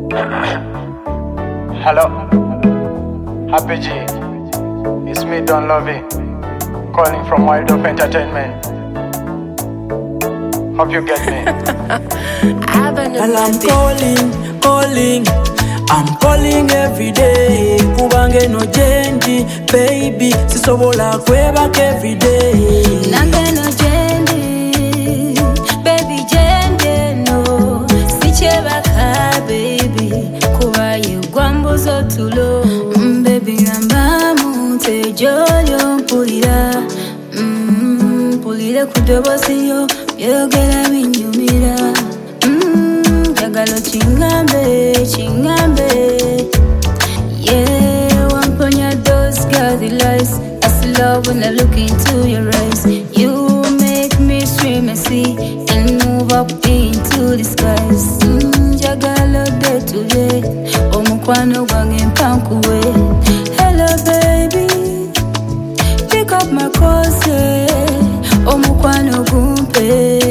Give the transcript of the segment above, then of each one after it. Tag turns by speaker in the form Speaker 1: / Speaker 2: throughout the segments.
Speaker 1: Hello, Happy G. It's me, Don Lovey, calling from Wild Up Entertainment. Hope you get me.
Speaker 2: And I'm calling, I'm calling every day. Kubange no jendi, baby. Sisobola kwebak every day.
Speaker 3: Nange no jendi, baby jendi no. Sichebaka baby, kuba yugwambuzo tulo. Baby rambamu tejolyo mpulira. Mpulira kudobosiyo, byogera binyumira. Jagalo chingambe. Yeah, wamponya those girly lies. I still love when I look into your eyes. You make me swim and see and move up into the skies. Jagalo day to day, omukwano gwange mpankuwe. Hello baby, pick up my calls, yeah. Omukwano gumpe.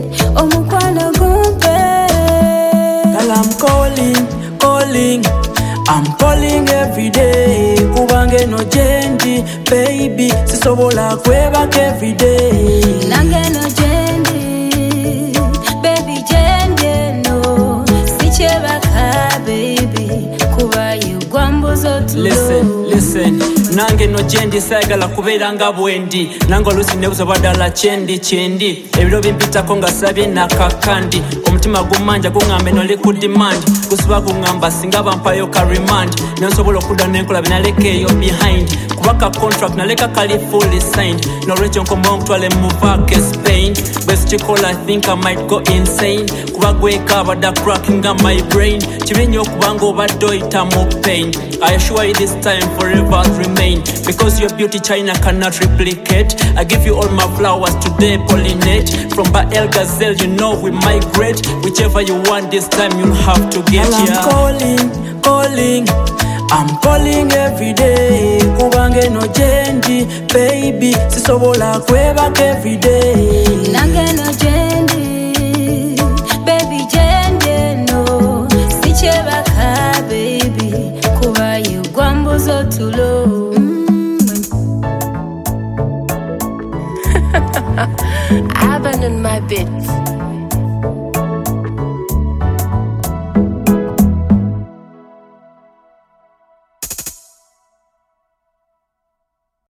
Speaker 3: I'm calling every day. Kubange no jendi, baby. Sisobola kwebak every day. Nange no jendi, baby jendi no. Sichebaka baby, kuba yugwambuzo tulo.
Speaker 2: Listen, nange no jendi sayagala kubeera nga bwendi. Nange oluusi nebuza badala chendi. Ebiro bimpitako nga sabye nakakandi. Omutima gumanja guŋŋambe noli ku demand. Gusiba guŋŋamba singa bampayo ka remand. Nensobola okudda n'enkola binalekeeyo behind. Kubaka contract naleka kali fully signed. N'olwekyo nkomba omutwale mu vaake Spain. Bwe sikikola I think I might go insane. Kuba gwekaaba da cracking on my brain. Kibi nnyo okubanga obadde oyita mu pain. I assure you this time forever remain. Because your beauty China cannot replicate. I give you all my flowers today, pollinate. From Bael Gazelle, you know we migrate. Whichever you want this time, you'll have to get here. I'm calling every day. Kubange no jendi, baby. Sisobola kwebak every day.
Speaker 3: Nange no jendi, baby jendi no. Sichebaka baby, kuba yugwambuzo tulo.
Speaker 4: Abandon my bits.